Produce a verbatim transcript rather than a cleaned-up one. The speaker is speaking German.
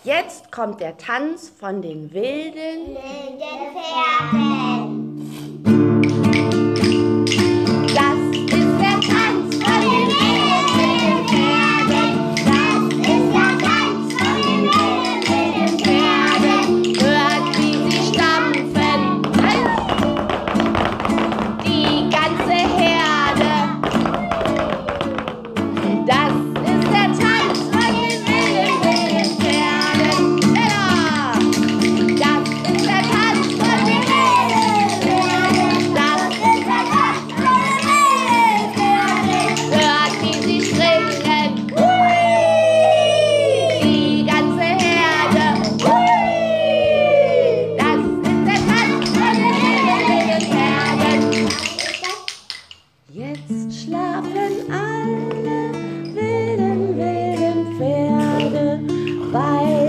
Jetzt kommt der Tanz von den wilden, wilden Pferden. Das ist der Tanz von den wilden Pferden. Das ist der Tanz von den wilden, wilden Pferden. Hört, wie sie stampfen, die ganze Herde. Das ist der Tanz von den wilden, wilden Pferden. Ja, das ist der Tanz von den wilden Pferden. Das ist der Tanz von den wilden Pferden. Hört, wie sie springen, die ganze Herde. Das ist der Tanz von den wilden Pferden. Jetzt schlafen alle wilden, wilden Pferde bei